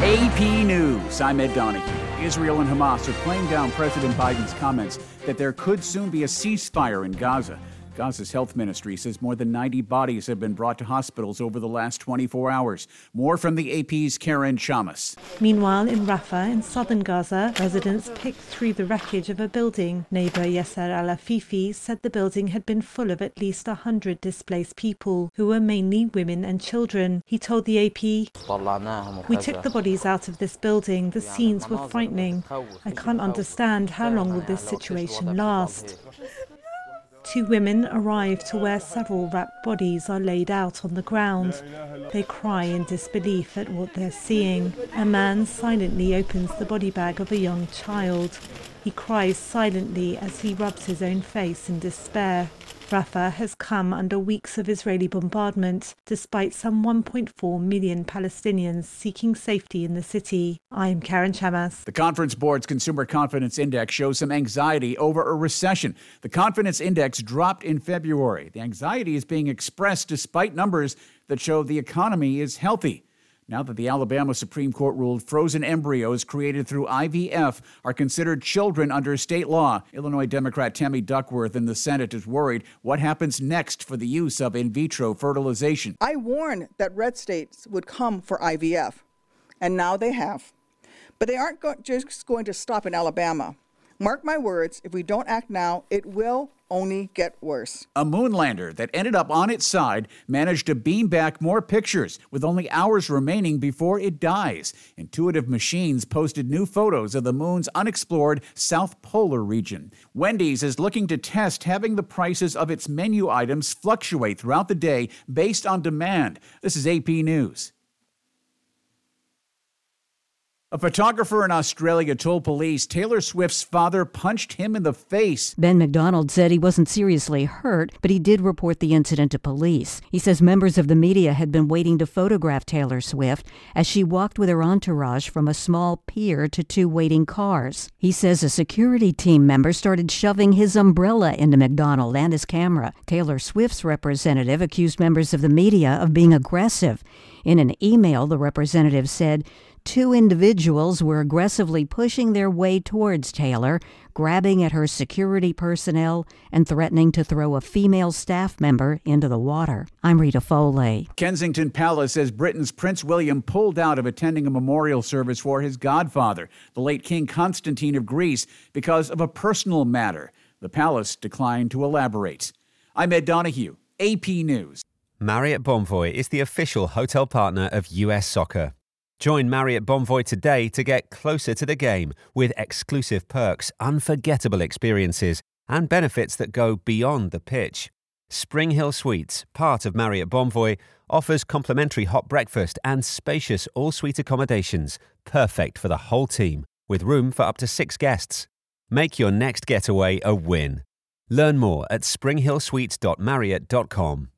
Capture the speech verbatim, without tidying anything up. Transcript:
A P News, I'm Ed Donahue. Israel and Hamas are playing down President Biden's comments that there could soon be a ceasefire in Gaza. Gaza's health ministry says more than ninety bodies have been brought to hospitals over the last twenty-four hours. More from the A P's Karen Chamas. Meanwhile, in Rafah, in southern Gaza, residents picked through the wreckage of a building. Neighbor Yasser Al-Afifi said the building had been full of at least one hundred displaced people, who were mainly women and children. He told the A P, "We took the bodies out of this building. The scenes were frightening. I can't understand how long will this situation last." Two women arrive to where several wrapped bodies are laid out on the ground. They cry in disbelief at what they're seeing. A man silently opens the body bag of a young child. He cries silently as he rubs his own face in despair. Rafah has come under weeks of Israeli bombardment, despite some one point four million Palestinians seeking safety in the city. I'm Karen Chamas. The Conference Board's Consumer Confidence Index shows some anxiety over a recession. The confidence index dropped in February. The anxiety is being expressed despite numbers that show the economy is healthy. Now that the Alabama Supreme Court ruled frozen embryos created through I V F are considered children under state law, Illinois Democrat Tammy Duckworth in the Senate is worried what happens next for the use of in vitro fertilization. I warned that red states would come for I V F, and now they have. But they aren't go- just going to stop in Alabama. Mark my words, if we don't act now, it will only get worse. A moon lander that ended up on its side managed to beam back more pictures with only hours remaining before it dies. Intuitive Machines posted new photos of the moon's unexplored South Polar region. Wendy's is looking to test having the prices of its menu items fluctuate throughout the day based on demand. This is A P News. A photographer in Australia told police Taylor Swift's father punched him in the face. Ben McDonald said he wasn't seriously hurt, but he did report the incident to police. He says members of the media had been waiting to photograph Taylor Swift as she walked with her entourage from a small pier to two waiting cars. He says a security team member started shoving his umbrella into McDonald and his camera. Taylor Swift's representative accused members of the media of being aggressive. In an email, the representative said two individuals were aggressively pushing their way towards Taylor, grabbing at her security personnel and threatening to throw a female staff member into the water. I'm Rita Foley. Kensington Palace says Britain's Prince William pulled out of attending a memorial service for his godfather, the late King Constantine of Greece, because of a personal matter. The palace declined to elaborate. I'm Ed Donahue, A P News. Marriott Bonvoy is the official hotel partner of U S Soccer. Join Marriott Bonvoy today to get closer to the game with exclusive perks, unforgettable experiences, and benefits that go beyond the pitch. Spring Hill Suites, part of Marriott Bonvoy, offers complimentary hot breakfast and spacious all-suite accommodations, perfect for the whole team, with room for up to six guests. Make your next getaway a win. Learn more at spring hill suites dot marriott dot com.